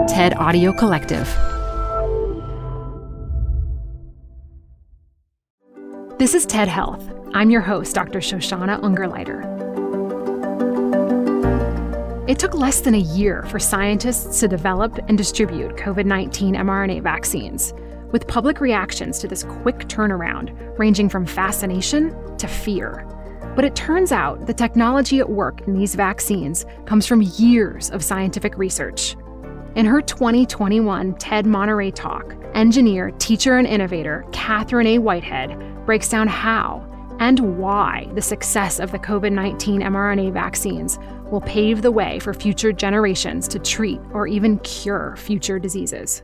TED Audio Collective. This is TED Health. I'm your host, Dr. Shoshana Ungerleider. It took less than a year for scientists to develop and distribute COVID-19 mRNA vaccines, with public reactions to this quick turnaround ranging from fascination to fear. But it turns out the technology at work in these vaccines comes from years of scientific research. In her 2021 TED Monterey talk, engineer, teacher, and innovator Catherine A. Whitehead breaks down how and why the success of the COVID-19 mRNA vaccines will pave the way for future generations to treat or even cure future diseases.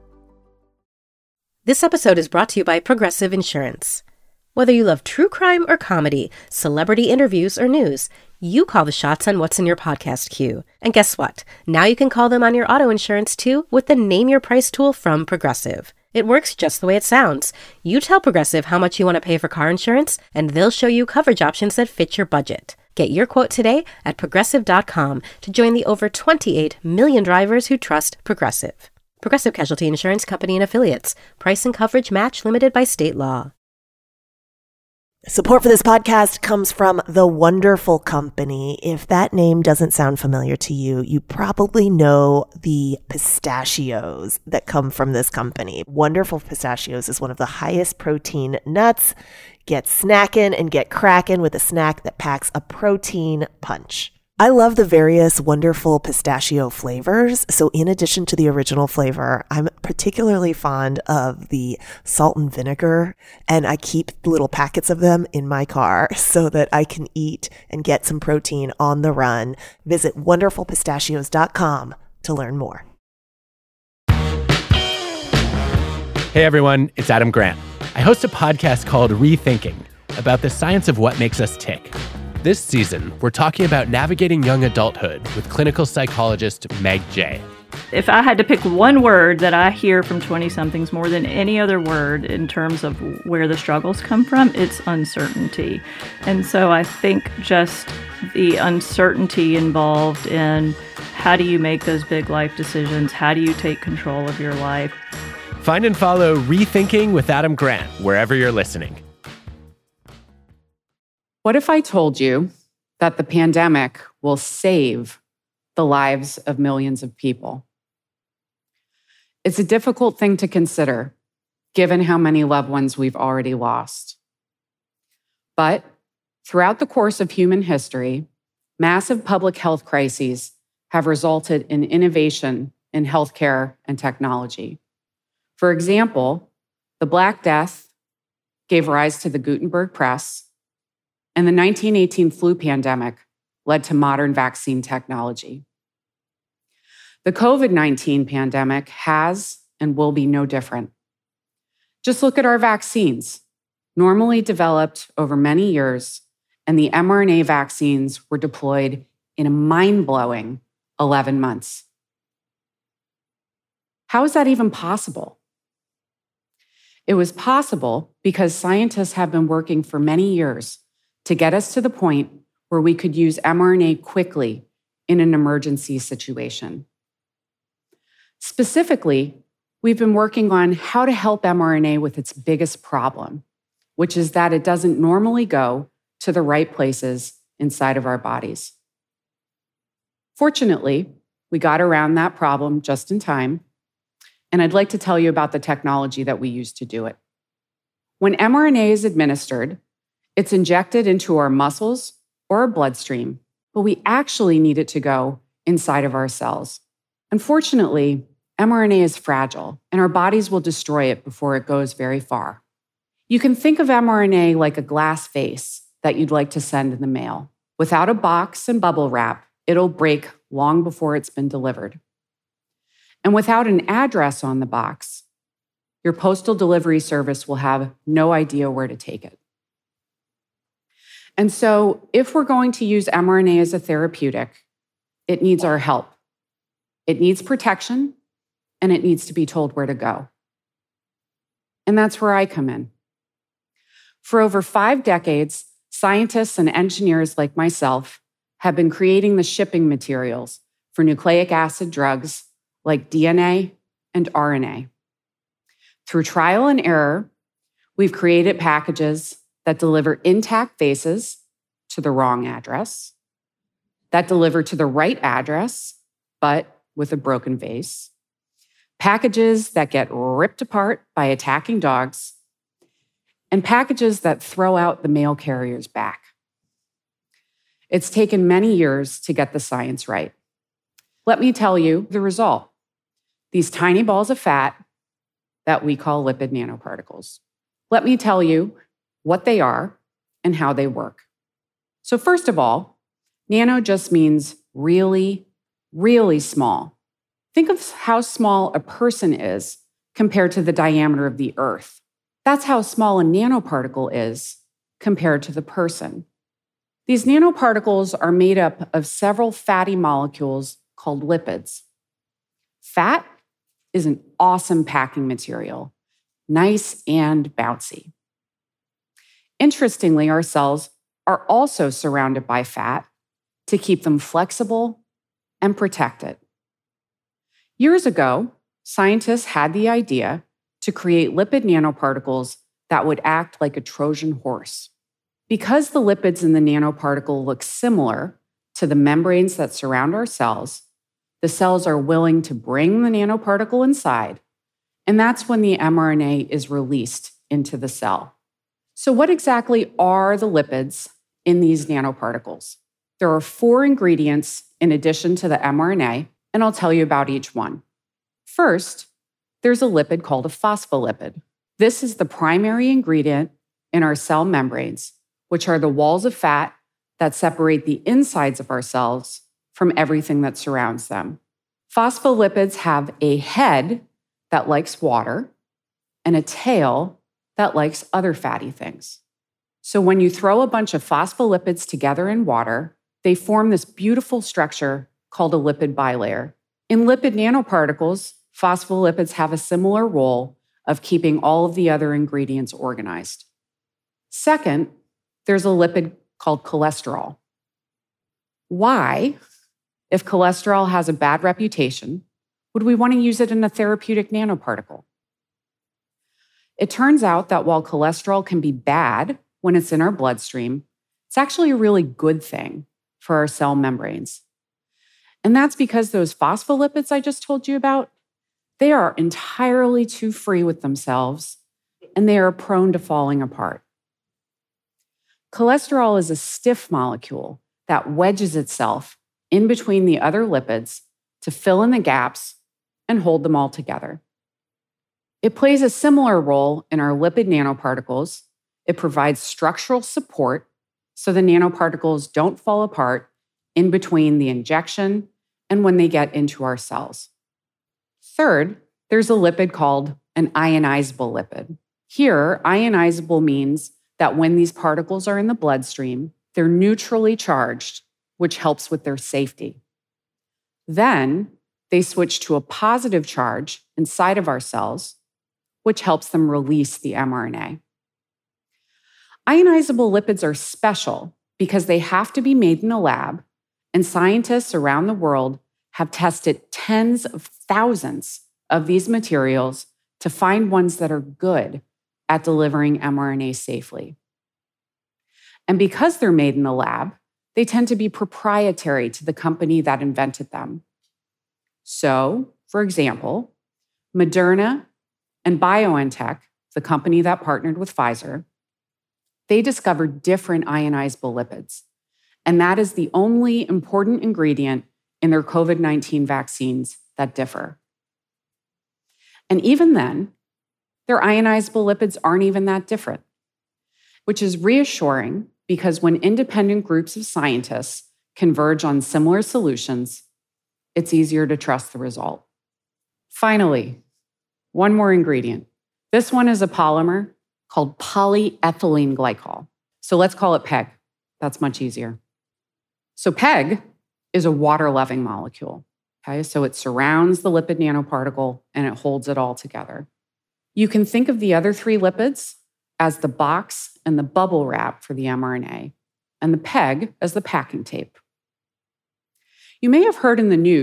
This episode is brought to you by Progressive Insurance. Whether you love true crime or comedy, celebrity interviews or news, you call the shots on what's in your podcast queue. And guess what? Now you can call them on your auto insurance too with the Name Your Price tool from Progressive. It works just the way it sounds. You tell Progressive how much you want to pay for car insurance, and they'll show you coverage options that fit your budget. Get your quote today at Progressive.com to join the over 28 million drivers who trust Progressive. Progressive Casualty Insurance Company and Affiliates. Price and coverage match limited by state law. Support for this podcast comes from The Wonderful Company. If that name doesn't sound familiar to you, you probably know the pistachios that come from this company. Wonderful Pistachios is one of the highest protein nuts. Get snacking and get cracking with a snack that packs a protein punch. I love the various wonderful pistachio flavors. So in addition to the original flavor, I'm particularly fond of the salt and vinegar, and I keep little packets of them in my car so that I can eat and get some protein on the run. Visit wonderfulpistachios.com to learn more. Hey everyone, it's Adam Grant. I host a podcast called Rethinking about the science of what makes us tick. This season, we're talking about navigating young adulthood with clinical psychologist Meg Jay. If I had to pick one word that I hear from 20-somethings more than any other word in terms of where the struggles come from, it's uncertainty. And so I think just the uncertainty involved in how do you make those big life decisions? How do you take control of your life? Find and follow Rethinking with Adam Grant wherever you're listening. What if I told you that the pandemic will save the lives of millions of people? It's a difficult thing to consider, given how many loved ones we've already lost. But throughout the course of human history, massive public health crises have resulted in innovation in healthcare and technology. For example, the Black Death gave rise to the Gutenberg Press, and the 1918 flu pandemic led to modern vaccine technology. The COVID-19 pandemic has and will be no different. Just look at our vaccines, normally developed over many years, and the mRNA vaccines were deployed in a mind-blowing 11 months. How is that even possible? It was possible because scientists have been working for many years to get us to the point where we could use mRNA quickly in an emergency situation. Specifically, we've been working on how to help mRNA with its biggest problem, which is that it doesn't normally go to the right places inside of our bodies. Fortunately, we got around that problem just in time, and I'd like to tell you about the technology that we use to do it. When mRNA is administered, it's injected into our muscles or our bloodstream, but we actually need it to go inside of our cells. Unfortunately, mRNA is fragile, and our bodies will destroy it before it goes very far. You can think of mRNA like a glass vase that you'd like to send in the mail. Without a box and bubble wrap, it'll break long before it's been delivered. And without an address on the box, your postal delivery service will have no idea where to take it. And so if we're going to use mRNA as a therapeutic, it needs our help. It needs protection, and it needs to be told where to go. And that's where I come in. For over 5 decades, scientists and engineers like myself have been creating the shipping materials for nucleic acid drugs like DNA and RNA. Through trial and error, we've created packages that deliver intact bases to the wrong address, that deliver to the right address, but with a broken base, packages that get ripped apart by attacking dogs, and packages that throw out the mail carrier's back. It's taken many years to get the science right. Let me tell you the result. These tiny balls of fat that we call lipid nanoparticles. Let me tell you what they are and how they work. So first of all, nano just means really, really small. Think of how small a person is compared to the diameter of the Earth. That's how small a nanoparticle is compared to the person. These nanoparticles are made up of several fatty molecules called lipids. Fat is an awesome packing material, nice and bouncy. Interestingly, our cells are also surrounded by fat to keep them flexible and protected. Years ago, scientists had the idea to create lipid nanoparticles that would act like a Trojan horse. Because the lipids in the nanoparticle look similar to the membranes that surround our cells, the cells are willing to bring the nanoparticle inside, and that's when the mRNA is released into the cell. So what exactly are the lipids in these nanoparticles? There are 4 ingredients in addition to the mRNA, and I'll tell you about each one. First, there's a lipid called a phospholipid. This is the primary ingredient in our cell membranes, which are the walls of fat that separate the insides of our cells from everything that surrounds them. Phospholipids have a head that likes water and a tail that likes other fatty things. So when you throw a bunch of phospholipids together in water, they form this beautiful structure called a lipid bilayer. In lipid nanoparticles, phospholipids have a similar role of keeping all of the other ingredients organized. Second, there's a lipid called cholesterol. Why, if cholesterol has a bad reputation, would we want to use it in a therapeutic nanoparticle? It turns out that while cholesterol can be bad when it's in our bloodstream, it's actually a really good thing for our cell membranes. And that's because those phospholipids I just told you about, they are entirely too free with themselves, and they are prone to falling apart. Cholesterol is a stiff molecule that wedges itself in between the other lipids to fill in the gaps and hold them all together. It plays a similar role in our lipid nanoparticles. It provides structural support so the nanoparticles don't fall apart in between the injection and when they get into our cells. Third, there's a lipid called an ionizable lipid. Here, ionizable means that when these particles are in the bloodstream, they're neutrally charged, which helps with their safety. Then they switch to a positive charge inside of our cells, which helps them release the mRNA. Ionizable lipids are special because they have to be made in a lab, and scientists around the world have tested tens of thousands of these materials to find ones that are good at delivering mRNA safely. And because they're made in the lab, they tend to be proprietary to the company that invented them. So, for example, Moderna and BioNTech, the company that partnered with Pfizer, they discovered different ionizable lipids. And that is the only important ingredient in their COVID-19 vaccines that differ. And even then, their ionizable lipids aren't even that different, which is reassuring because when independent groups of scientists converge on similar solutions, it's easier to trust the result. Finally, one more ingredient. This one is a polymer called polyethylene glycol. So let's call it PEG. That's much easier. So PEG is a water-loving molecule. Okay, so it surrounds the lipid nanoparticle and it holds it all together. You can think of the other 3 lipids as the box and the bubble wrap for the mRNA, and the PEG as the packing tape. You may have heard in the news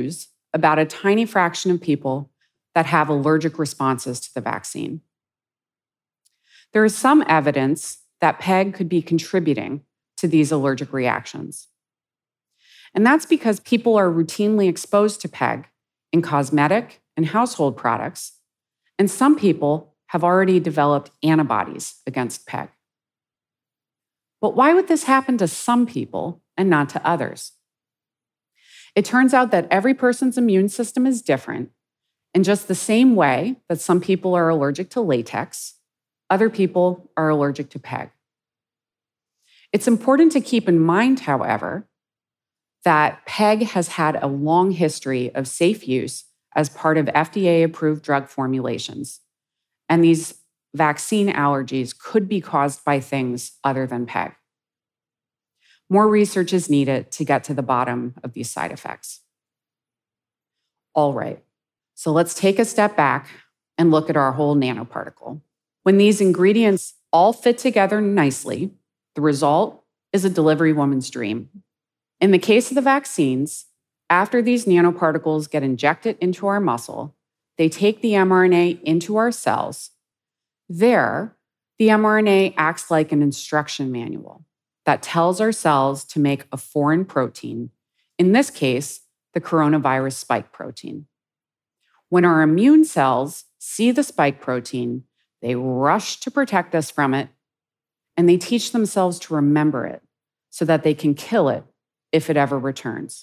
about a tiny fraction of people that have allergic responses to the vaccine. There is some evidence that PEG could be contributing to these allergic reactions. And that's because people are routinely exposed to PEG in cosmetic and household products, and some people have already developed antibodies against PEG. But why would this happen to some people and not to others? It turns out that every person's immune system is different, in just the same way that some people are allergic to latex, other people are allergic to PEG. It's important to keep in mind, however, that PEG has had a long history of safe use as part of FDA-approved drug formulations, and these vaccine allergies could be caused by things other than PEG. More research is needed to get to the bottom of these side effects. All right, so let's take a step back and look at our whole nanoparticle. When these ingredients all fit together nicely, the result is a delivery woman's dream. In the case of the vaccines, after these nanoparticles get injected into our muscle, they take the mRNA into our cells. There, the mRNA acts like an instruction manual that tells our cells to make a foreign protein, in this case, the coronavirus spike protein. When our immune cells see the spike protein, they rush to protect us from it, and they teach themselves to remember it so that they can kill it if it ever returns.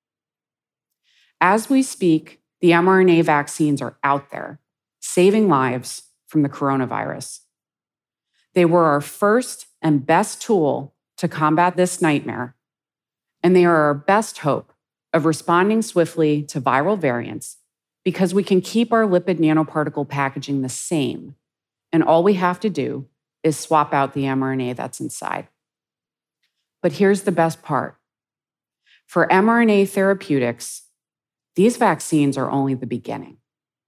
As we speak, the mRNA vaccines are out there, saving lives from the coronavirus. They were our first and best tool to combat this nightmare, and they are our best hope of responding swiftly to viral variants because we can keep our lipid nanoparticle packaging the same, and all we have to do is swap out the mRNA that's inside. But here's the best part. For mRNA therapeutics, these vaccines are only the beginning.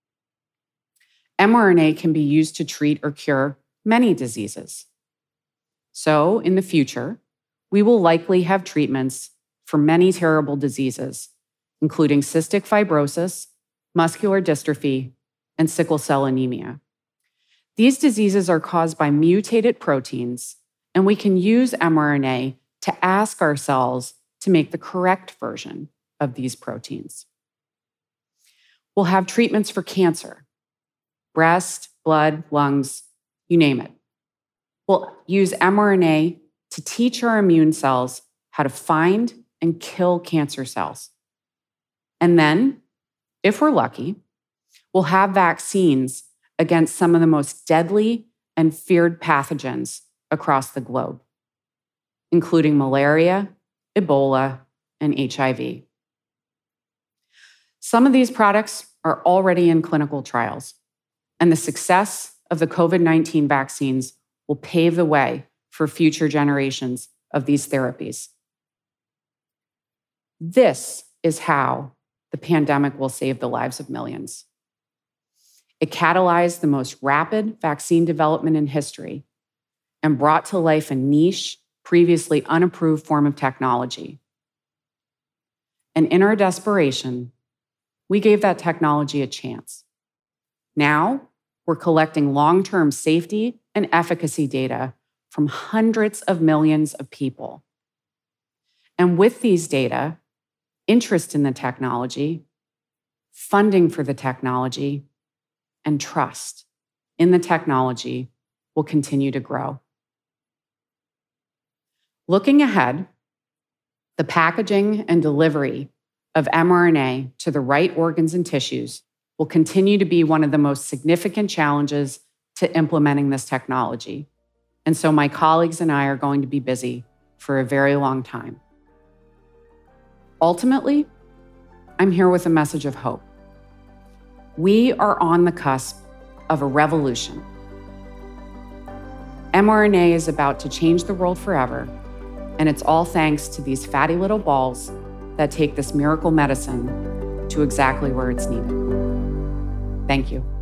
mRNA can be used to treat or cure many diseases. So, in the future, we will likely have treatments for many terrible diseases, including cystic fibrosis, muscular dystrophy, and sickle cell anemia. These diseases are caused by mutated proteins, and we can use mRNA to ask our cells to make the correct version of these proteins. We'll have treatments for cancer, breast, blood, lungs, you name it. We'll use mRNA to teach our immune cells how to find and kill cancer cells. And then, if we're lucky, we'll have vaccines against some of the most deadly and feared pathogens across the globe, including malaria, Ebola, and HIV. Some of these products are already in clinical trials, and the success of the COVID-19 vaccines will pave the way for future generations of these therapies. This is how the pandemic will save the lives of millions. It catalyzed the most rapid vaccine development in history and brought to life a niche, previously unapproved form of technology. And in our desperation, we gave that technology a chance. Now, we're collecting long-term safety and efficacy data from hundreds of millions of people. And with these data, interest in the technology, funding for the technology, and trust in the technology will continue to grow. Looking ahead, the packaging and delivery of mRNA to the right organs and tissues will continue to be one of the most significant challenges to implementing this technology. And so my colleagues and I are going to be busy for a very long time. Ultimately, I'm here with a message of hope. We are on the cusp of a revolution. mRNA is about to change the world forever, and it's all thanks to these fatty little balls that take this miracle medicine to exactly where it's needed. Thank you.